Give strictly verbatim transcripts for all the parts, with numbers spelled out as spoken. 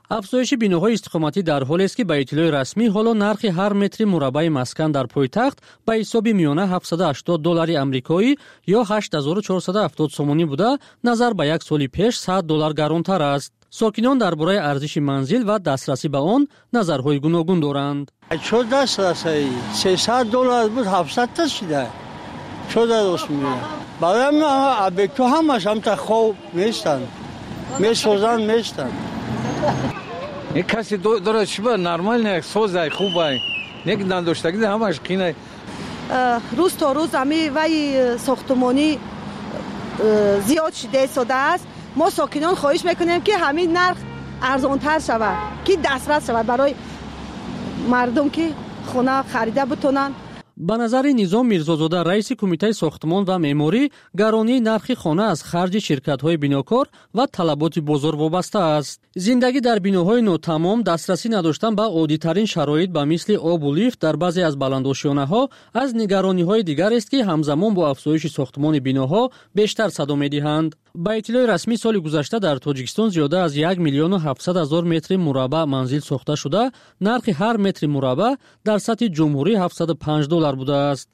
افزایش بیناهای استقامتی در حالی است که به اطلاع رسمی حالا نرخ هر متر مربع مسکن در پایتخت به حساب میانه هفتصد و هشتاد دلار آمریکایی یا هشت هزار و چهارصد و هفتاد سومانی بوده، نظر به یک سال پیش صد دلار گرانتر است. ساکنان درباره ارزش منزل و دسترسی به آن نظرهای گوناگون دارند. چه دسترسی؟ سیصد دلار بود هفتصد تا شده. چه درست میگه؟ برای ابیکتو همش هم تا خوب نیستن. میسوزن میستن. یک کسی داره چیبه نرمال نه سوزه خوبه. یک نداشتگی همش قینه. روز تا روز همی وی ساختمانی زیاد شده شده است. ما ساکنان خواهش میکنیم که همین نرخ ارزانتر شود که دسترس شود برای مردم که خونه خریده بتونن. به نظر نظام میرزازاده رئیس کمیته ساختمان و معماری، گرانی نرخ خانه از خرج شرکت‌های بیناکار و طلبات بازار وابسته است. زندگی در بیناهای ناتمام، دسترسی نداشتن به عادی‌ترین شرایط به مثل آب و لیفت در بعضی از بلندآشیانه‌ها از نگرانی‌های دیگر است که همزمان با افزایش ساختمان بیناها بیشتر صدا می‌دهند. با اطلاع رسمی سال گذشته در تاجیکستان زیاده از یک میلیون و هفتصد هزار متر مربع منزل ساخته شده، نرخ هر متر مربع در سطح جمهوری هفتصد و پنج دلار بوده است.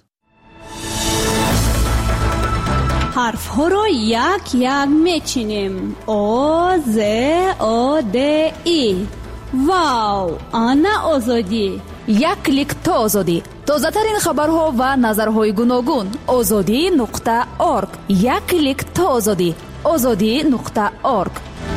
حرف ها را یک یک میچینیم. آ ز آ د ای. واو، آنا آزادی. یک کلیک تا آزادی. تازه ترین خبرها و نظرهای گوناگون. آزادی نقطه اورگ. یک کلیک تا آزادی. آزادی نقطه اورگ.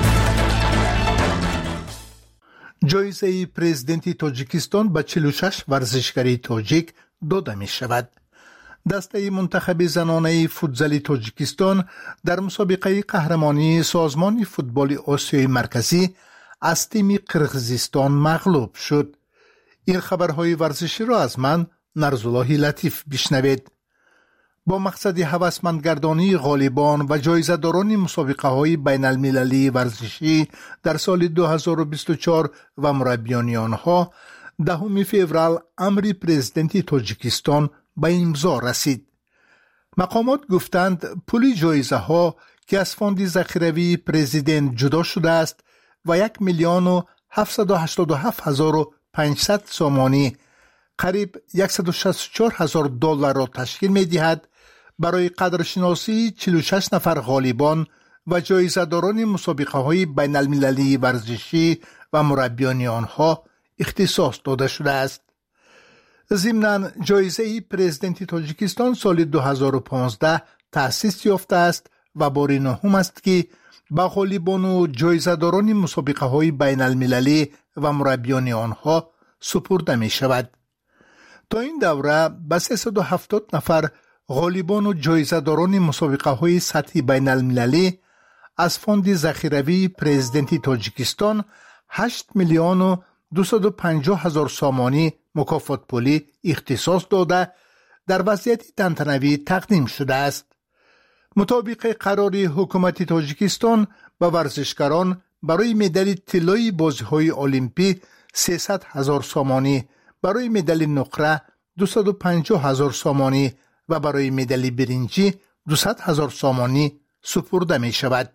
جایزه پرزیدنت تاجیکستان به چهل و شش ورزشکاری تاجیک داده می شود. دسته منتخب زنانه فوتزال تاجیکستان در مسابقه قهرمانی سازمان فوتبال آسیای مرکزی از تیم قرقیزستان مغلوب شد. این خبرهای ورزشی را از من نرزالله لطیف بشنوید. با مقصد هوسمندگردانی غالبان و جایزه‌داران مسابقه های بین المللی ورزشی در سال دو هزار و بیست و چهار و مربیان آنها، دهم فوریه امر پرزیدنت تاجیکستان به امضا رسید. مقامات گفتند پول جایزه ها که از فاند ذخیروی پرزیدنت جدا شده است و یک میلیون و هفتصد و هشتاد و هفت هزار و پانصد سومانی، قریب صد و شصت و چهار هزار دلار را تشکیل می دهد، برای قدرشناسی چهل و شش نفر غالبان و جایزه‌داران مسابقه های بین المللی ورزشی و مربیان آنها اختصاص داده شده است. ضمناً جایزه پرزیدنت تاجیکستان سال دو هزار و پانزده تأسیس یافته است و بار نهم است که به غالبان و جایزه‌داران مسابقه های بین المللی و مربیان آنها سپرده می شود. تا این دوره به سیصد و هفتاد نفر غالبان و جایزه‌داران مسابقه های سطحی بین المللی از فاند ذخیروی پرزیدنت تاجیکستان هشت میلیون و دویست و پنجاه هزار سومانی مکافات پولی اختصاص داده در وضعیت تنتنوی تقدیم شده است. مطابق قرار حکومت تاجیکستان به ورزشکاران برای مدال طلای بازی‌های المپی سیصد هزار سومانی، برای مدال نقره دویست و پنجاه هزار سومانی و برای مدال برنجی دویست هزار سومانی سپرده می شود.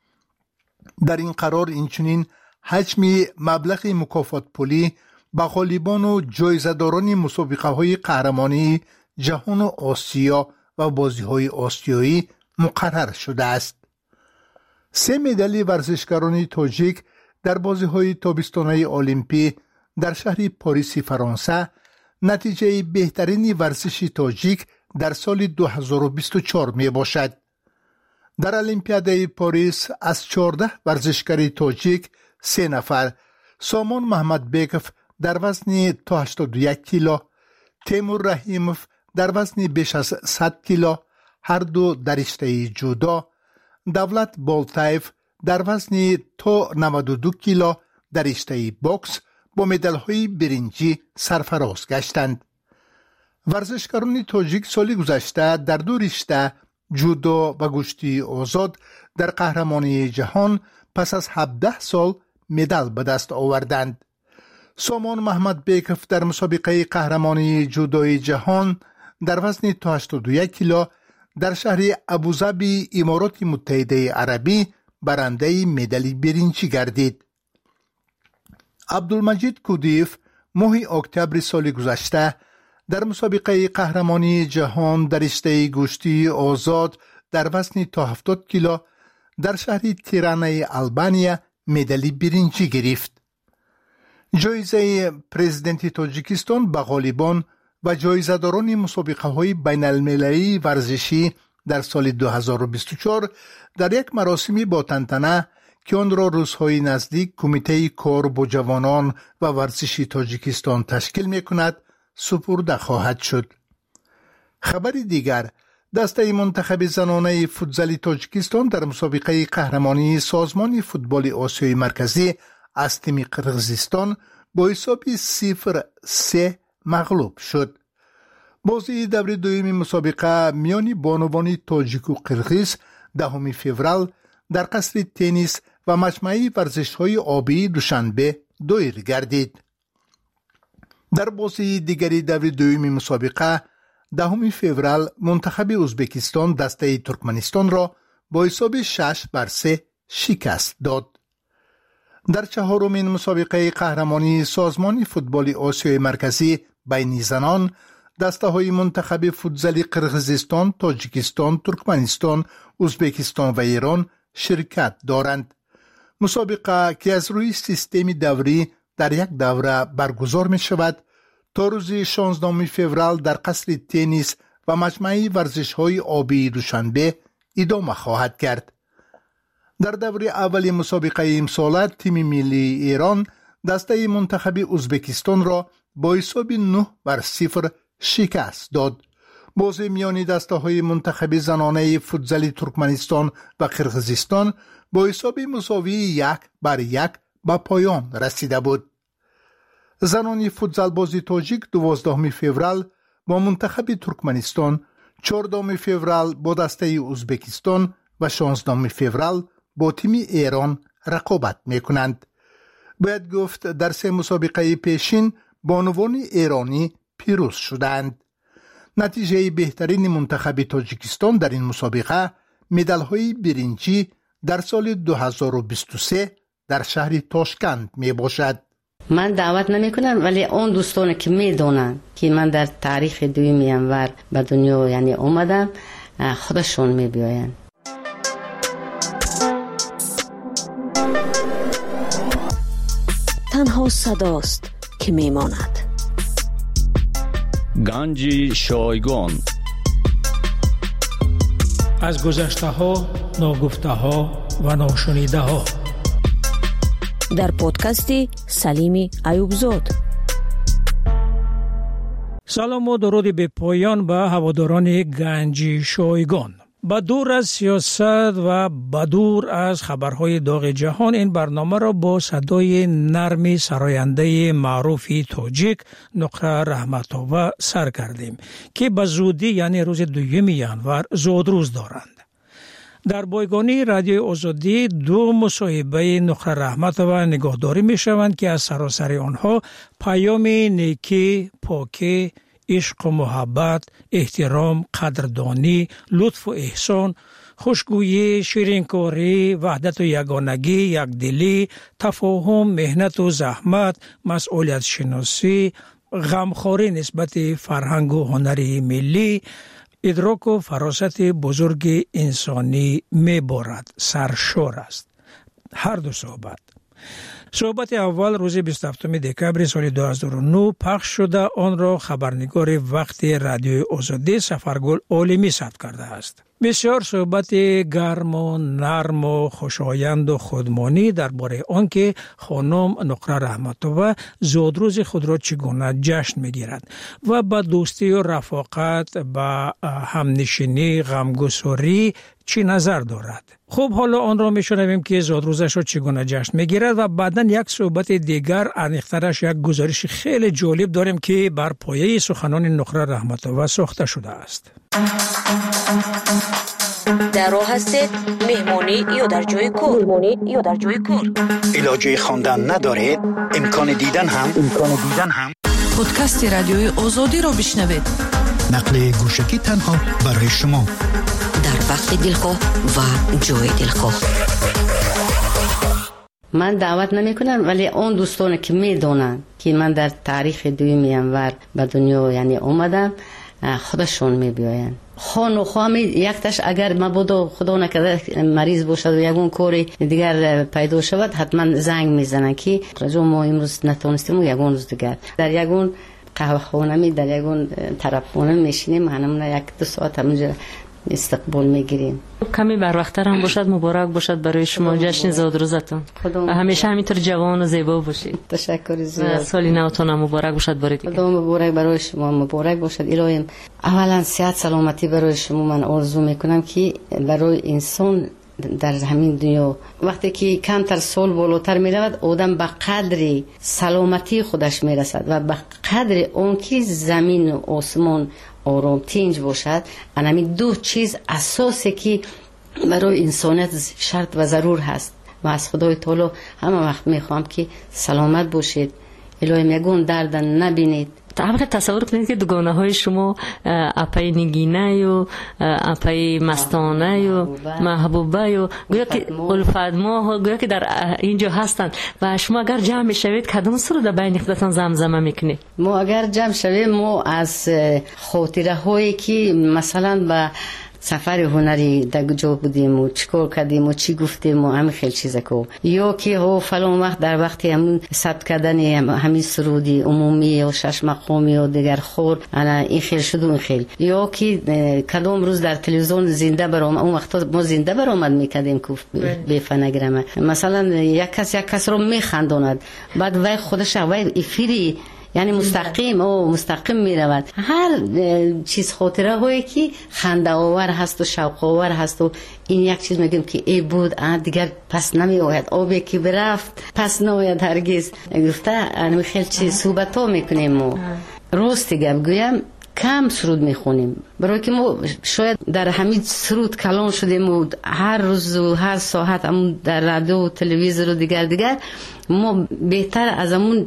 در این قرار اینچنین حجم مبلغ مکافات پولی به غالبان و جایزه‌داران مسابقه های قهرمانی جهان و آسیا و بازی های آسیایی مقرر شده است. سه مدال ورزشکاران تاجیک در بازی های تابستانه المپی در شهر پاریس فرانسه نتیجه بهترین ورزشی تاجیک در سال دو هزار و بیست و چهار می باشد. در المپیاده پاریس از چهارده ورزشکار تاجیک سه نفر، سامان محمد بیکف در وزن تا هشتاد و یک کیلو، تیمور رحیموف در وزن بیش از صد کیلو، هر دو در رشته جودو، دولت بالتایف در وزن تا نود و دو کیلو در رشته بوکس با مدال‌های برنجی سرفراز گشتند. ورزشکاران تاجیک سال گذشته در دو رشته جودو و گشتی آزاد در قهرمانی جهان پس از هفده سال مدال به دست آوردند. سامان محمد بیکف در مسابقه قهرمانی جودوی جهان در وزن تا هشتاد و یک کیلو در شهر ابوظبی امارات متحده عربی برنده مدال برنجی گردید. عبدالمجید کودیف ماه اکتبر سال گذشته در مسابقه قهرمانی جهان در رشته گوشتی آزاد در وزن تا هفتاد کیلو در شهر تیرانه آلبانیا مدال برنجی گرفت. جایزه پرزیدنت تاجیکستان به غالبان و جایزه‌داران مسابقه های بین المللی ورزشی در سال دو هزار و بیست و چهار در یک مراسمی با تنتنه که آن را روزهای نزدیک کمیته کار با جوانان و ورزشی تاجیکستان تشکیل می کند سپرده خواهد شد. خبر دیگر، دسته منتخب زنانه فوتزال تاجیکستان در مسابقه قهرمانی سازمان فوتبال آسیای مرکزی از تیم قرقیزستان با حساب صفر سه مغلوب شد. بازی دور دوم مسابقه میان بانوان تاجیک و قرقیز دهم فوریه در قصر تنیس و مجمع ورزش‌های آبی دوشنبه دایر گردید. در بازی دیگری دور دوم مسابقه دهم فوریه منتخب ازبکستان دسته ترکمنستان را با حساب شش بر سه شکست داد. در چهارمین مسابقه قهرمانی سازمان فوتبال آسیای مرکزی بین زنان دسته های منتخب فوتزال قرقیزستان، تاجیکستان، ترکمنستان، ازبکستان و ایران شرکت دارند. مسابقه که از روی سیستم دوری در یک دوره برگزار می شود تا روز شانزدهم فوریه در قصر تنیس و مجمع ورزش‌های آبی دوشنبه ادامه خواهد کرد. در دوره اول مسابقه امسال تیم ملی ایران دسته منتخب ازبکستان را با حساب نه بر صفر شکست داد. بازی میان دسته های منتخب زنانه فوتزال ترکمنستان و قرقیزستان با حساب مساوی یک بر یک به پایان رسیده بود. زنان فوتزال بازی تاجیک دوازدهم فوریه با منتخب ترکمنستان، چهاردهم فوریه با دسته ازبکستان و شانزدهم فوریه با تیم ایران رقابت میکنند. باید گفت در سه مسابقه پیشین بانوان ایرانی پیروز شدند. نتیجه بهترین منتخب تاجیکستان در این مسابقه مدال‌های برنجی در سال دو هزار و بیست و سه در شهر تاشکند می باشد. من دعوت نمی کنم، ولی اون دوستانی که می دونن که من در تاریخ دوم ینور به دنیا یعنی اومدم خودشون می بیاین. تنها صداست که می ماند. گنج شایگان از گذشته ها، ناگفته ها و ناشنیده ها در پادکستی سلیمی ایوبزاد. سلام و درود به پایان به هواداران گنج شایگان. با دور از سیاست و با دور از خبرهای داغ جهان این برنامه را با صدای نرم سراینده معروف تاجیک نقره رحمت‌آور سر کردیم که به زودی یعنی روز دوم ینور زودروز دارند. در بایگانی رادیو آزادی دو مصاحبه نقره رحمت‌آور نگاهداری می شوند که از سراسر آنها پیام نیکی، پاکی، عشق و محبت، احترام، قدردانی، لطف و احسان، خوشگویی، شیرینکاری، وحدت و یگانگی، یکدلی، تفاهم، مهنت و زحمت، مسئولیت شناسی، غمخواری نسبت فرهنگ و هنر ملی، ادراک و فراست بزرگ انسانی می‌بارد. سرشار است هر دو صحبت. صحبت اول روز بیست و هفتم دکبر سال دو هزار و نه پخش شده، آن را خبرنگار وقت رادیو آزادی سفرگل عالمی ثبت کرده است. بسیار صحبت گرم و نرم و خوشایند و خودمانی درباره آنکه خانم نقره رحمت‌آور زادروز خود را چگونه جشن می‌گیرد و با دوستی و رفاقت با همنشینی غمگساری چی نظر دارد. خب حالا آن را میشنویم که زادروزش را چگونه جشن می‌گیرد و بعداً یک صحبت دیگر عمیق‌ترش یک گزارش خیلی جالب داریم که بر پایه سخنان نقره رحمت‌آور ساخته شده است. در راه هستید مهمانی یا در جای کار؟ مهمانی یا در جای کار؟ علاجه خواندن ندارید؟ امکان دیدن هم امکان دیدن هم پادکست رادیوی آزادی را بشنوید. نقل گوشکی تنها برای شما در وقت دلخواه و جای دلخواه. من دعوت نمی کنم، ولی اون دوستان که می دونن که من در تاریخ دوم ینور به دنیا یعنی اومدم خودشون می بیاین. خان و خوامی یک تاش اگر مبادا خدا نکرده مریض باشد و یگون کاری دیگر پیدا شود حتما زنگ میزنن که رجوع ما امروز نتونستیم و یگون روز دیگر در یگون قهوه خانه می در یگون طرف خانه میشینیم، همون یک دو ساعت همونجا استقبال میگیریم. کمی بر وقت‌تر هم باشد مبارک باشد برای شما جشن زادروزتون. همیشه همینطور جوان و زیبا باشید. تشکر زیاد. سالی نوتون هم مبارک باشد برای دیگه. خدا مبارک برای شما، مبارک باشد. الهی اولا صحت سلامتی برای شما من آرزو میکنم که برای انسان در همین دنیا وقتی که کمتر سال بالاتر می رود آدم به قدر سلامتی خودش می رسد و به قدر اون که زمین و آسمان آرام تنج باشد. همین دو چیز اساسی که برای انسانیت شرط و ضرور هست و از خدای تعالی همه وقت می خواهم که سلامت باشید، الهی یگون درد نبینید. طبعا تصور کنید که دوگانه های شما اپای نگینه و اپای مستانه و محبوبه و گویا که الفت ماه گویا که در اینجا هستند و شما اگر جمع شوید کدام سر در بین خودتان زمزمه میکنید؟ ما اگر جمع شویم ما از خاطره هایی که مثلا با سفر هنری در کجا بودیم و چیکار کردیم و چی گفتیم و همین خیلی چیزا کو یا که ها فلان وقت در وقتی همون ثبت کردن همین سرودی عمومی و شش مقامی و دیگر خور انا این خیلی شد و این خیلی یا که کدام روز در تلویزیون زنده برام اون وقتا ما زنده برآمد میکردیم که به فنگرامه مثلا یک کس یک کس رو میخنداند بعد وای خودش وای افیری یعنی مستقیم او مستقیم می رود. هر چیز خاطره هایی که خنده آور هست و شوق آور هست و این یک چیز میگم که ای بود دیگر پس نمی آید، آبی که برفت پس نمیاد هرگز. گفته انا خیلی چیز صحبت ها میکنیم ما راستی گپ گویم کم سرود میخونیم برای که ما شاید در همین سرود کلان شدیم و هر روز و هر ساعت هم در رادیو و تلویزیون و دیگر دیگر ما بهتر از همون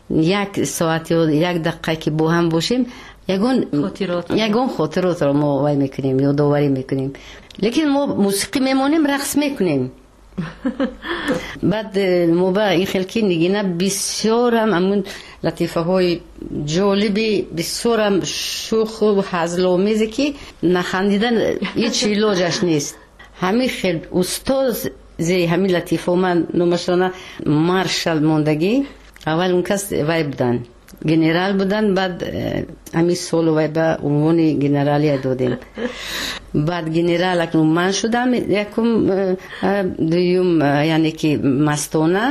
یک ساعت یا یک دقیقه که با هم باشیم یگون خاطرات یگون خاطرات رو ما وای میکنیم یا داوری میکنیم. لیکن ما موسیقی میمونیم رقص میکنیم. بعد ما با این خلکی نگینه بسیار هم همون لطیفه های جالبی بسیار هم شوخ و هزل‌آمیزی که نخندیدن هیچ علاجش نیست. همین خیلی استاد زی همین لطیفه من نمشانه مارشال موندگی اول اون کس وای بودن گنرال بودن بعد همین سال وای به عنوان گنرالی دادیم بعد گنرال اکنون من شدم یکم دویم یعنی که مستانه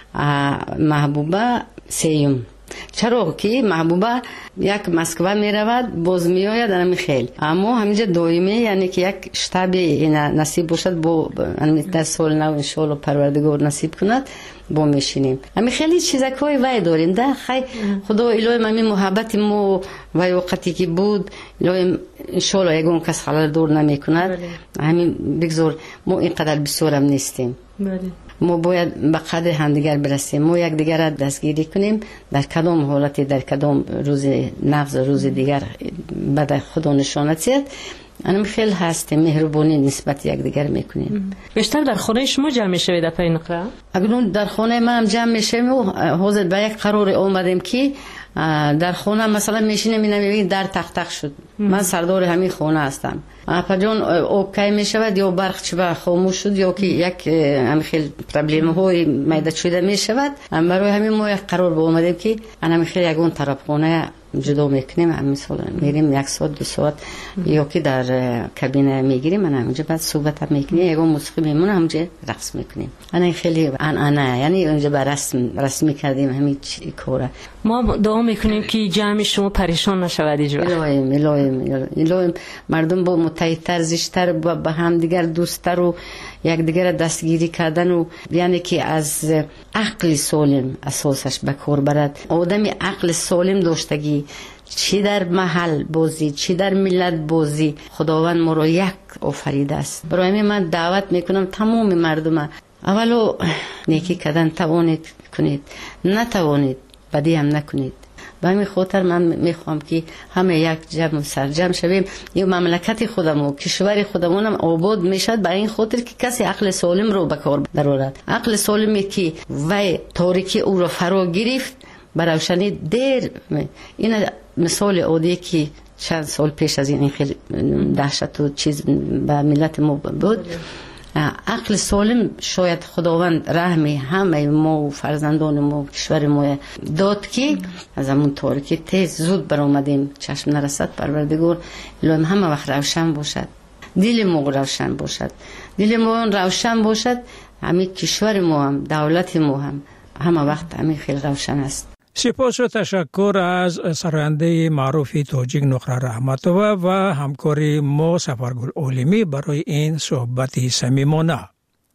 محبوبه سیم چرا که محبوبه یک مسکو می رود باز می آید همین خیلی اما همینجا دویمه یعنی که یک شتابی نصیب باشد با در سال نو انشالله پروردگار نصیب کند با میشینیم همین خیلی چیزکای وای داریم ده خیلی خدا الهی همین محبت ما وای وقتی که بود الهی انشالله یگون کس خلال دور نمی کند همین بگذار ما اینقدر بسیارم نیستیم ما باید به قدر همدیگر برسیم ما یک دیگر را دستگیری کنیم در کدام حالتی در کدام روز نفس روز دیگر بعد خدا نشانت زد انم خیلی هستیم مهربانی نسبت یک دیگر میکنیم. بیشتر در خانه شما جمع میشوید در پای نقره؟ اگرون در خانه من هم جمع میشیم و حاضر به یک قرار آمدیم که در خانه مثلا میشینیم میبینیم در تخت تخت شد من سردار همین خانه هستم پجان اوکی میشود یا برق چه خاموش شد یا که یک هم خیلی پرابلم های میداد شده میشود برای همین ما یک قرار با آمدیم که انا خیلی یگون طرف خانه جدا میکنیم هم مثلا میریم یک ساعت دو ساعت یا که در کابینه میگیریم من همونجا بعد صحبت هم میکنیم یگون موسیقی میمونه همونجا رقص میکنیم انا خیلی ان انا یعنی اونجا بر رسم رسمی کردیم همین کاره ما دعا میکنیم که جمع شما پریشان نشود اینجا الهیم الهیم الهیم مردم با متحدتر زیشتر با هم دیگر دوستتر و یک دیگر دستگیری کردن و یعنی که از عقل سالم اساسش به کار برد آدمی عقل سالم داشتگی چی در محل بازی چی در ملت بازی خداوند ما رو یک آفریده است. برای من دعوت میکنم تمام مردم اولو نیکی کردن توانید کنید نتوانید بدی هم نکنید به همین خاطر من میخوام که همه یک جمع سرجم شویم. این مملکت خودمون، کشور خودمون هم آباد میشد برای این خاطر که کسی عقل سالم رو به کار درآورد. عقل سالمی که وی تاریکی او رو فرا گرفت به روشنی دیر. این مثال عادی که چند سال پیش از این خیلی دهشت و چیز به ملت ما بود. عقل سالم شاید خداوند رحمی همه ما و فرزندان ما و کشور ما داد که از همون تاریکی تیز زود برآمدیم. چشم نرسد پروردگار الهی همه وقت روشن باشد، دل ما روشن باشد، دل ما روشن باشد، همین کشور ما هم دولت ما هم همه وقت همین خیلی روشن است. سپاس و تشکر از سراینده معروف تاجیک نقره رحمتوه و همکاری ما سفرگل عالمی برای این صحبت صمیمانه.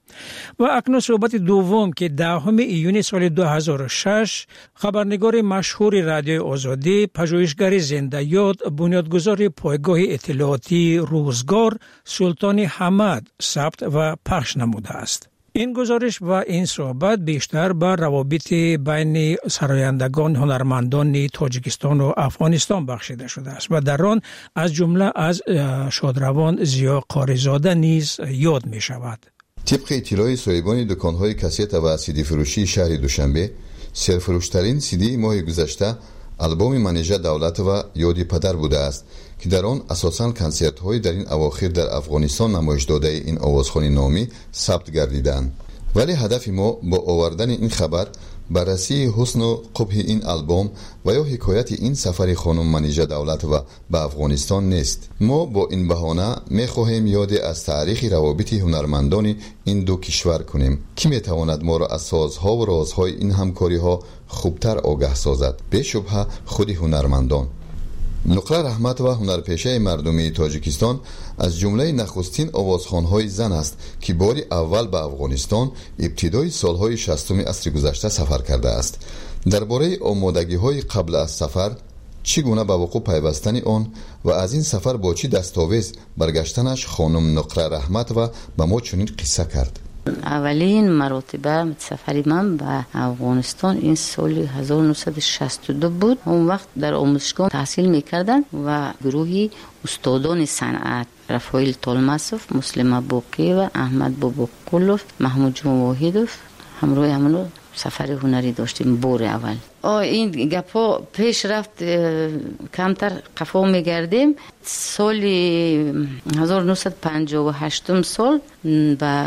و اکنون صحبت دوم که دهم ایون سال دو هزار و شش خبرنگار مشهور رادیوی آزادی، پژوهشگر زنده یاد، بنیادگذار پایگاه اطلاعاتی روزگار سلطان حمد ثبت و پخش نموده است. این گزارش و این صحبت بیشتر بر روابط بین سرایندگان هنرمندان تاجیکستان و افغانستان بخشیده شده است و در آن از جمله از شادروان زیا قاریزاده نیز یاد می شود. طبق اطلاع صاحبان دکان‌های کاست و سیدی فروشی شهر دوشنبه، سرفروشترین سیدی ماه گذشته آلبوم منیژه دولت و یادی پدر بوده است که در آن اساساً کنسرت‌های در این اواخر در افغانستان نمایش داده این آوازخوان نامی ثبت گردیدند. ولی هدف ما با آوردن این خبر بررسی حسن و قبح این آلبوم و یا حکایت این سفر خانم منیژه دولت و به افغانستان نیست. ما با این بهانه می‌خواهیم یاد از تاریخ روابط هنرمندان این دو کشور کنیم که می‌تواند ما را از سازها و رازهای این همکاری‌ها خوبتر آگاه سازد. به شبهه خود هنرمندان. نقره رحمت و هنرپیشه مردمی تاجیکستان از جمله نخستین آوازخوان‌های زن است که بار اول به افغانستان ابتدای سالهای شصتم عصر گذشته سفر کرده است. درباره آمادگی‌های قبل از سفر، چگونه به وقوع پیوستن آن و از این سفر با چی دستاویز برگشتنش خانم نقره رحمت و به ما چنین قصه کرد. اولین مرتبه سفری من به افغانستان این سال هزار و نهصد و شصت و دو بود. اون وقت در آموزشگاه تحصیل میکردن و گروهی استادان صنعت رفایل طالماسوف، مسلم باقی و احمد باباکولوف، محمود جون واحدوف همراه همونو سفر هنری داشتیم بار اول. این گپا پیش رفت کمتر قفا میگردیم. سال هزار و نهصد و پنجاه و هشت سال به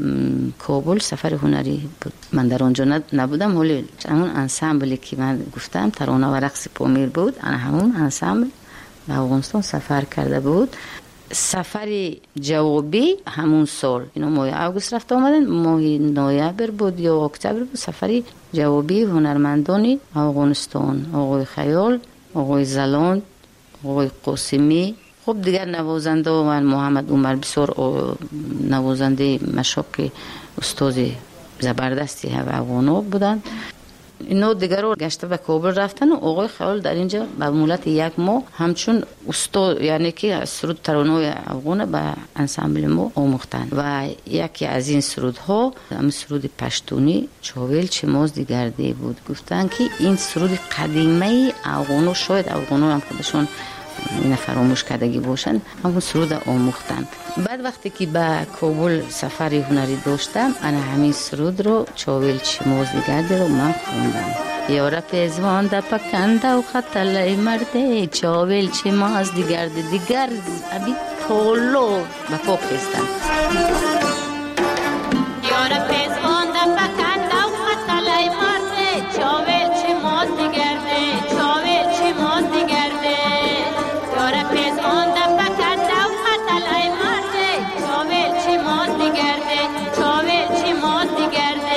کابل سفر هنری بود. من در آنجا نبودم، ولی همون انسامبلی که من گفتم ترانه و رقص پامیر بود، انا همون انسامبل به افغانستان سفر کرده بود. سفر جوابی همون سال، اینو ماه اوگوست رفت آمدن، ماه نوامبر بود یا اکتبر بود. سفر جوابی هنرمندان افغانستان، آقای خیال، آقای زلان، آقای قاسمی، خب دیگر نوازنده و من محمد عمر بسیار نوازنده مشاق استاد زبردستی افغانا بودن. اینا دیگر رو گشته به کابل رفتن و آقای خیال در اینجا به مولت یک ماه همچون استاد، یعنی که سرود ترانه افغان به انسامبل ما آموختن و یکی از این سرودها هم سرود پشتونی چاویل چماز دیگرده بود. گفتن که این سرود قدیمه افغانو، شاید افغانو هم خودشون این فراموش کردگی باشن، همون سرود آموختن. بعد وقتی که به کابل سفر هنری داشتم، انا همین سرود رو چاویل چماز دیگرده رو من خوندم. یارا پیزوان دا پکنده و خطله مرده، چاویل چماز دیگرده دیگر ابی پولو به پاک خستن. یارا پیزوان دا پکنده و خطله مرده، چاویل چماز دیگرده، چاویل چماز دیگرده. یارا پیزوان دا پکنده و خطله مرده، چاویل چماز دیگرده، چاویل چماز دیگرده.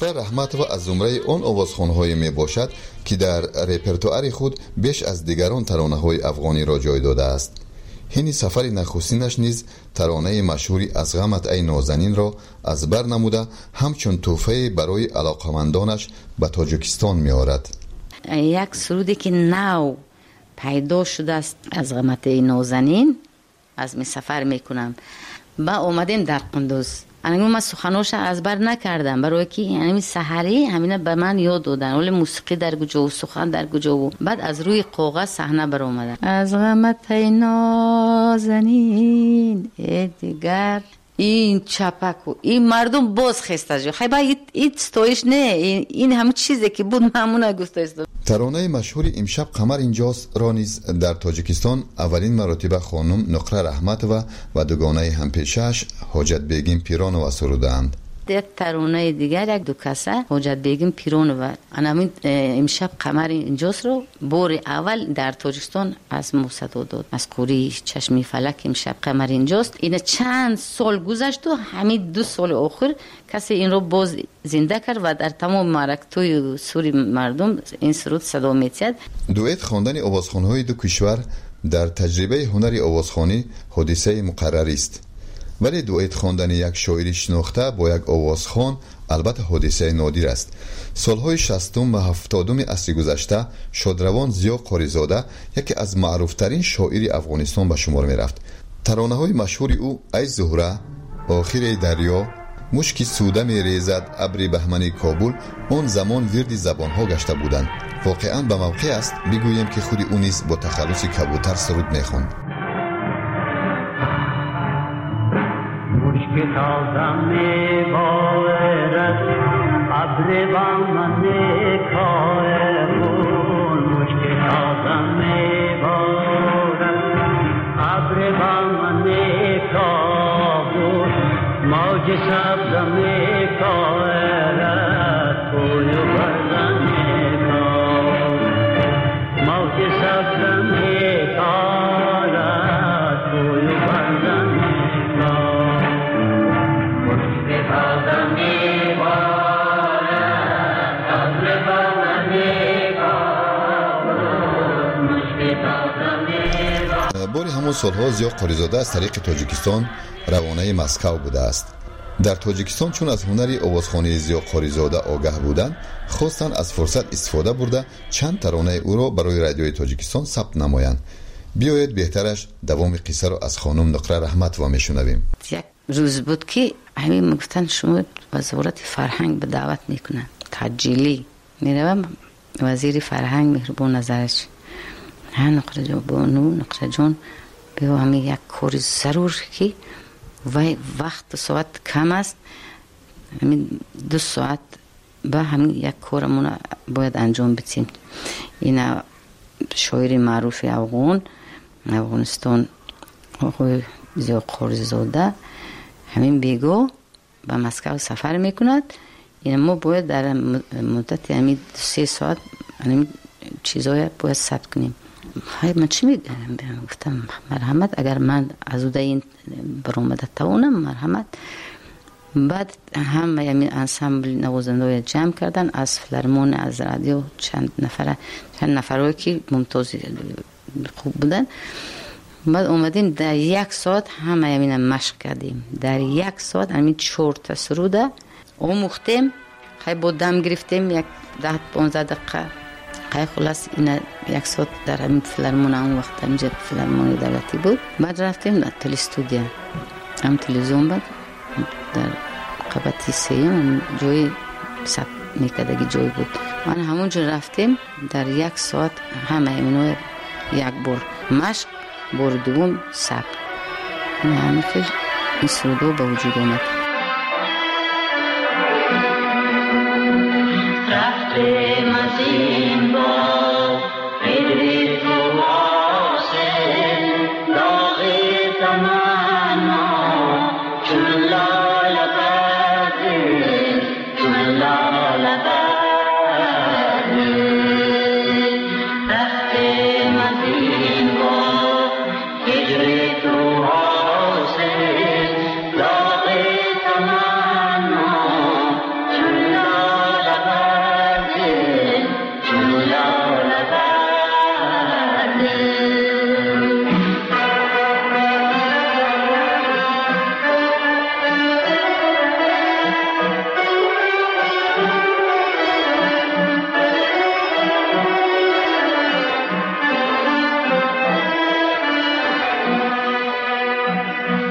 نقره رحمتова از زمره آن آوازخوان‌های میباشد که در رپرتوار خود بیش از دیگران ترانه‌های افغانی را جای داده است. هین سفر نخستینش نیز ترانه مشهوری از غمت ای نازنین را از بر نموده همچون تحفه برای علاقمندانش به تاجیکستان می‌آورد. یک سرودی که نو پیدا شده است از غمت ای نازنین از می سفر میکنم با اومدیم در قندوز. انا من سخنوش از بر نکردم برای که یعنی سحری همینه به من یاد دادن ولی موسیقی در کجا و سخن در کجا و بعد از روی کاغذ صحنه بر اومدن از غمت نازنین ای دیگر این چپک و این مردم باز خسته جو خیلی باید این ستایش نه این, این همه چیزی که بود همونه گفته است. ترانه مشهور امشب قمر اینجاست را نیز در تاجیکستان اولین مرتبه خانم نقره رحمتова و دوگانه همپیشش حاجت بیگم پیرانова سرودند. یک ترانه دیگر یک دو کسه حاجت بیگم پیرانova انا امشب قمر اینجاست رو بار اول در تاجیکستان از موسیقی داد از کوری چشمی فلک امشب قمر اینجاست. این چند سال گذشت و همین دو سال آخر کسی این رو باز زنده کرد و در تمام مرکتوی سوری مردم این سرود صدا می‌تید. دوئت خواندن آوازخوان‌های دو کشور در تجربه هنری آوازخوانی حادثه مقرری است. ولی دوئت خواندن یک شاعری شناخته با یک آوازخوان البته حادثه نادر است. سالهای شصتم و هفتادم عصر گذشته شادروان ضیا قاریزاده یکی از معروفترین شاعری افغانستان به شمار می رفت. ترانه‌های مشهور او ای زهره، آخر دریا، مشکی سوده می ریزد، ابر بهمن کابل آن زمان ورد زبانها گشته بودند. واقعا به موقع است بگویم که خود او نیز با تخلص کبوتر سرود می خواند. مشک تازه می بارد ابر بهمن کابل مشک تازه می بارد ابر بهمن کابل موج سبز می کارد کوی بردن می کارد موج سبز می کارد کوی بردن می کارد مشک تازه می بارد ابر بهمن کابل مشک تازه می بارد. باری همون سالها ضیا قاریزاده از طریق تاجیکستان روانه مسکو بوده است. در تاجیکستان چون از هنری آوازخوانی ضیا قاریزاده آگاه بودند خواستند از فرصت استفاده برده چند ترانه او را برای رادیوی تاجیکستان ثبت نمایند. بیایید بهترش دوام قصه را از خانم نقره رحمتова میشنویم. یک روز بود که همین گفتن شما وزارت فرهنگ به دعوت میکنن تجیلی میروم وزیر فرهنگ مهربان نظرش ها نقره جان بانو نقره جان بیا همین یک کاری ضرور که و وقت ساعت کم است همین دو ساعت با همین یک کارمون باید انجام بدیم. این شاعر معروف افغان افغانستان آقای ضیا قاریزاده همین بیگو به مسکو سفر میکند. این ما باید در مدت همین سه ساعت همین چیزای باید ثبت کنیم. های من چی میگم؟ گفتم مرحمت اگر من از اوده این برآمده توانم مرحمت. بعد هم همین انسامبل نوازنده جمع کردن از فیلارمون از رادیو چند نفر چند نفرایی که ممتاز خوب بودن. بعد اومدیم در یک ساعت همه همین مشق کردیم. در یک ساعت همین چهار تا سروده آموختیم. خیلی با دم گرفتیم یک ده پانزده دقیقه. خیلی خلاص این یک ساعت در همین فیلارمون اون وقت همینجا فیلارمون دولتی بود. بعد رفتیم در تل استودیو هم تلویزیون بود در قبطی سیم جای سب میکدگی جای بود. من همونجا رفتیم در یک ساعت همه همینو یک بار مشق بار دوم سب این همین که این سرودو به وجود آمد. رفتیم از این با پیری تو آسه داغی تمنا چون لال بردی چون لال بردی رفتیم از این با پیری تو آسه داغی تمنا چون لال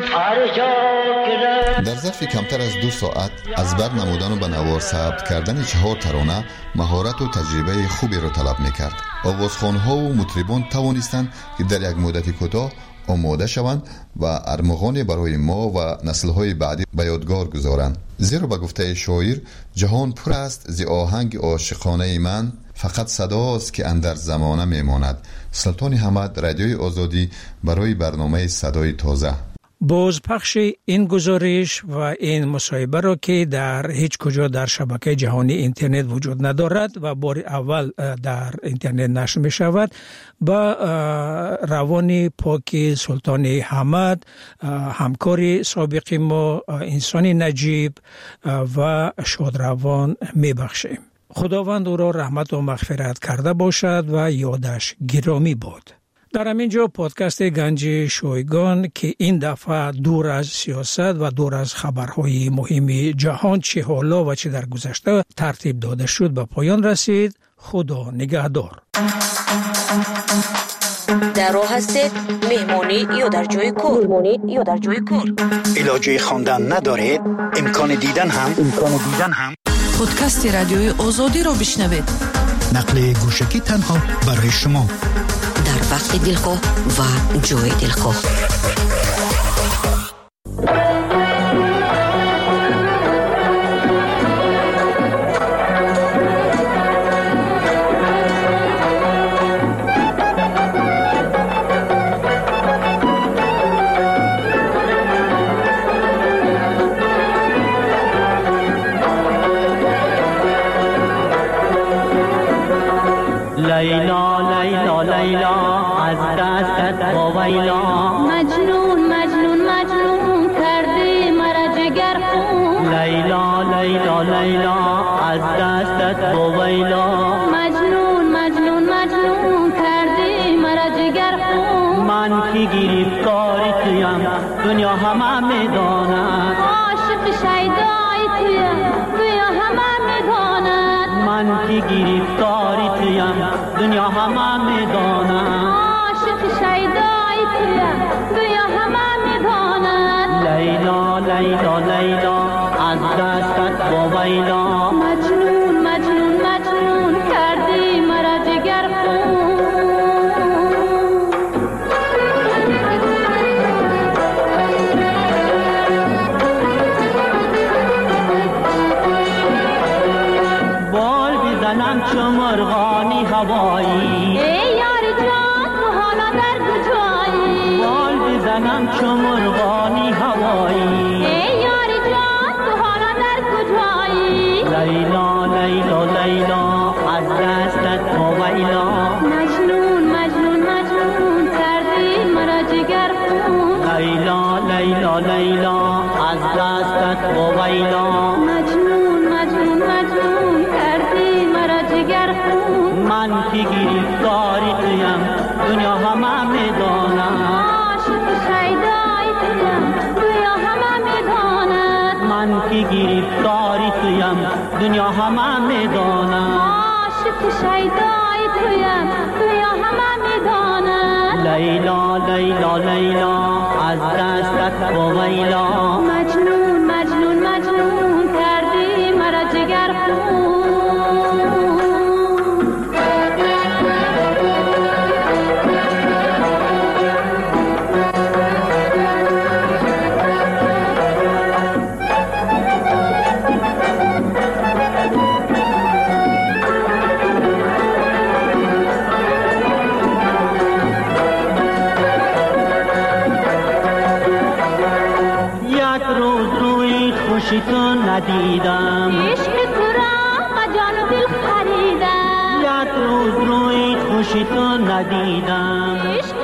در ظرف کمتر از دو ساعت از بر نمودن و به نوار ثبت کردن چهار ترانه مهارت و تجربه خوبی را طلب میکرد. آوازخوان‌ها و مطربان توانستند که در یک مدت کوتاه آماده شوند و ارمغان برای ما و نسل‌های بعدی به یادگار گذارند. زیرا به گفته شاعر جهان پر است ز آهنگ عاشقانه من، فقط صداست که اندر زمانه میماند. سلطان حمد، رادیوی آزادی، برای برنامه صدای تازه. بازپخش این گزارش و این مصاحبه را که در هیچ کجا در شبکه جهانی اینترنت وجود ندارد و بار اول در اینترنت نشر می شود، با روان پاک سلطان حمد، همکار سابق ما، انسان نجیب و شادروان می بخشیم. خداوند او را رحمت و مغفرت کرده باشد و یادش گرامی باد. در همینجا پادکست گنج شایگان که این دفعه دور از سیاست و دور از خبرهای مهم جهان چه حالا و چه در گذشته ترتیب داده شد به پایان رسید. خدا نگهدار. در راه هستید، مهمانی یا در جای کار؟ مهمانی یا در جای کار؟ علاجه خواندن ندارید؟ امکان دیدن هم امکان دیدن هم پادکست رادیوی آزادی رو بشنوید. نقل گوشکی تنها برای شما در وقت دلخواه و جای دلخواه. لیلا لیلا لیلا از دستت وایلا، مجنون مجنون مجنون کردی مرا جگر خون. لیلا لیلا لیلا از دستت وایلا، مجنون مجنون مجنون کردی مرا جگر خون. من که گرفتاری تویم دنیا همه میداند، عاشق شیدای تویم دنیا همه میداند. من که گرفتاری تویم دنیا همه میداند، عاشق شیدای تویم دنیا همه میداند. لیلا لیلا لیلا از دستت وایلا، مجنون مجنون مجنون کردی مرا جگر خون. بال بزنم چو مرغانی هوایی، ای یار جان تو حالا در کجایی؟ بال بزنم چو مرغانی هوایی، ای یار جان تو حالا در کجایی؟ لیلا لیلا لیلا از دستت وایلا، مجنون مجنون مجنون کردی مرا جگر خون. لیلا لیلا لیلا از دستت وایلا، مجنون مجنون مجنون کردی مرا جگر خون. من که گرفتاری تویم دنیا همه میداند، عاشق شیدای تویم دنیا همه میداند. من که گرفتاری تویم دنیا همه میداند، عاشق شیدای تویم دنیا همه میداند. لیلا لیلا لیلا از دستت وایلا، مجنون مجنون مجنون کردی مرا جگر خون. خوشی تو ندیدم، عشق تو را با جان و دل خریدم. یک روز روی خوشی تو ندیدم، عشق